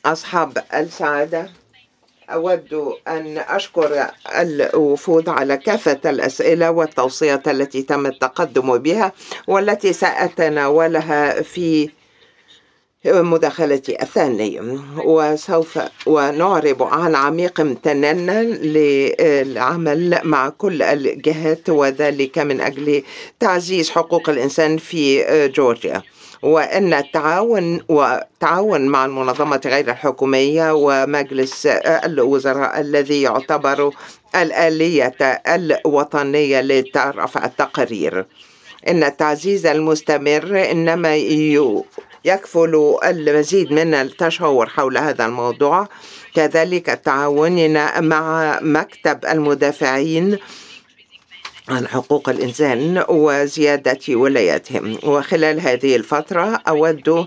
أصحاب السعادة، أود أن أشكر الوفود على كافة الأسئلة والتوصيات التي تم التقدم بها والتي سأتناولها في مداخلتي الثانية، وسوف ونعرب عن عميق امتناننا للعمل مع كل الجهات، وذلك من أجل تعزيز حقوق الإنسان في جورجيا، وأن التعاون مع المنظمات غير الحكومية ومجلس الوزراء الذي يعتبر الآلية الوطنية لرفع التقارير، إن التعزيز المستمر إنما يكفل المزيد من التشاور حول هذا الموضوع، كذلك تعاوننا مع مكتب المدافعين عن حقوق الإنسان وزيادة ولايتهم. وخلال هذه الفترة أود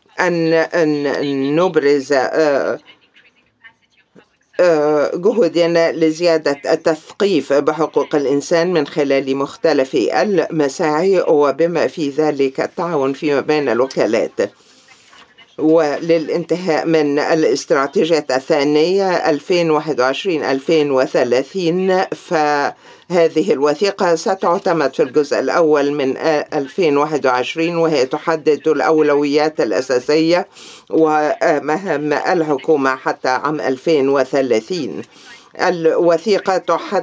أن نبرز جهودنا لزيادة التثقيف بحقوق الإنسان من خلال مختلف المساعي، وبما في ذلك التعاون فيما بين الوكالات. وللانتهاء من الاستراتيجية الثانية 2021-2030، فهذه الوثيقة ستعتمد في الجزء الأول من 2021، وهي تحدد الأولويات الأساسية ومهام الحكومة حتى عام 2030. الوثيقة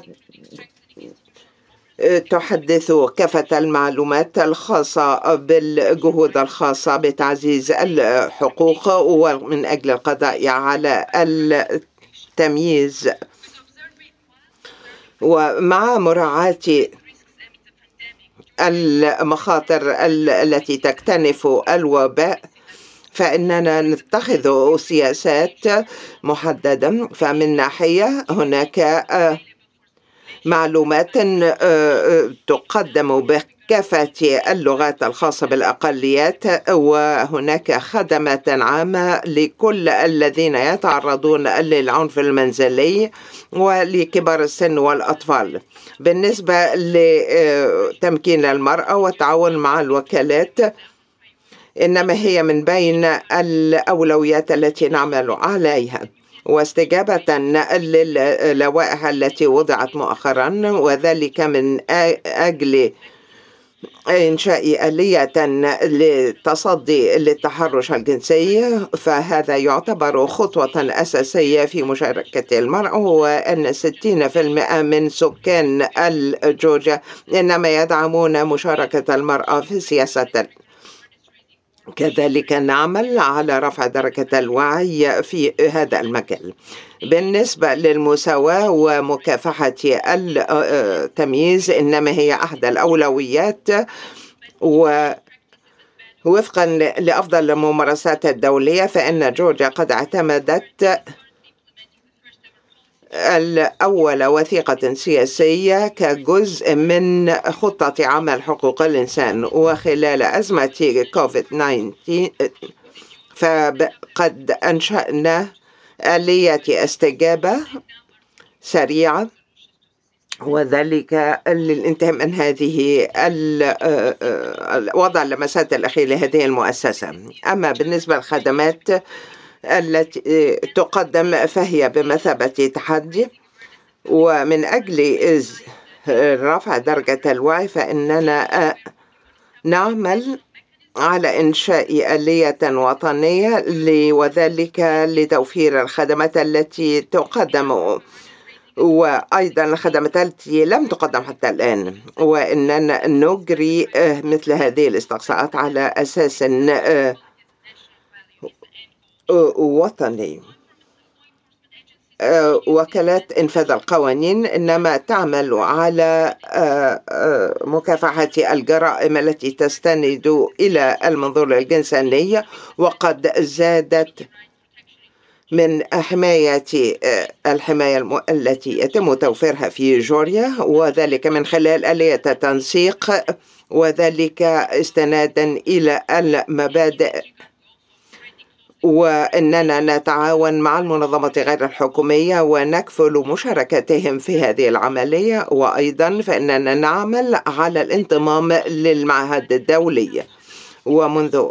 تحدث كافة المعلومات الخاصة بالجهود الخاصة بتعزيز الحقوق ومن أجل القضاء على التمييز، ومع مراعاة المخاطر التي تكتنف الوباء، فإننا نتخذ سياسات محددة. فمن ناحية هناك معلومات تقدم بكافة اللغات الخاصة بالأقليات، وهناك خدمات عامة لكل الذين يتعرضون للعنف المنزلي ولكبار السن والأطفال. بالنسبة لتمكين المرأة والتعاون مع الوكالات، إنما هي من بين الأولويات التي نعمل عليها، واستجابة للوائح التي وضعت مؤخرا، وذلك من أجل إنشاء آلية للتصدي للتحرش الجنسي، فهذا يعتبر خطوة أساسية في مشاركة المرأة، وأن 60% من سكان جورجيا إنما يدعمون مشاركة المرأة في سياسة. كذلك نعمل على رفع درجة الوعي في هذا المجال. بالنسبة للمساواة ومكافحة التمييز، إنما هي أحد الأولويات، ووفقا لأفضل الممارسات الدولية، فإن جورجيا قد اعتمدت الأول وثيقة سياسية كجزء من خطة عمل حقوق الإنسان، وخلال أزمة كوفيد-19 فقد أنشأنا آلية استجابة سريعة، وذلك للانتهاء من هذه وضع اللمسات الأخيرة لهذه المؤسسة. أما بالنسبة للخدمات التي تقدم فهي بمثابة تحدي، ومن أجل رفع درجة الوعي فإننا نعمل على إنشاء آلية وطنية وذلك لتوفير الخدمات التي تقدم، وأيضا الخدمات التي لم تقدم حتى الآن، وإننا نجري مثل هذه الاستقصاءات على أساس وطني. وكالات إنفاذ القوانين إنما تعمل على مكافحة الجرائم التي تستند إلى المنظور الجنساني، وقد زادت من الحماية التي يتم توفيرها في جورجيا، وذلك من خلال آلية تنسيق، وذلك استنادا إلى المبادئ، وأننا نتعاون مع المنظمات غير الحكومية ونكفل مشاركتهم في هذه العملية، وأيضا فإننا نعمل على الانضمام للمعهد الدولي. ومنذ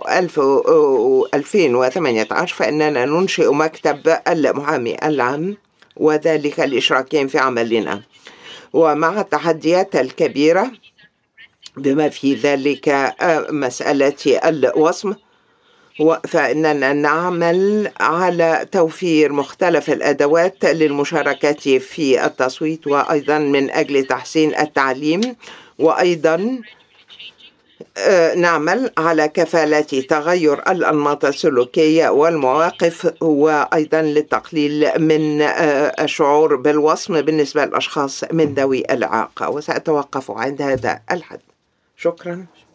2018 فإننا ننشئ مكتب المحامي العام، وذلك لإشراكهم في عملنا. ومع التحديات الكبيرة بما في ذلك مسألة الوصم، فإننا نعمل على توفير مختلف الأدوات للمشاركة في التصويت، وأيضا من أجل تحسين التعليم، وأيضا نعمل على كفالة تغير الأنماط السلوكية والمواقف، وأيضا للتقليل من الشعور بالوصم بالنسبة للأشخاص من ذوي الإعاقة. وسأتوقف عند هذا الحد. شكرا.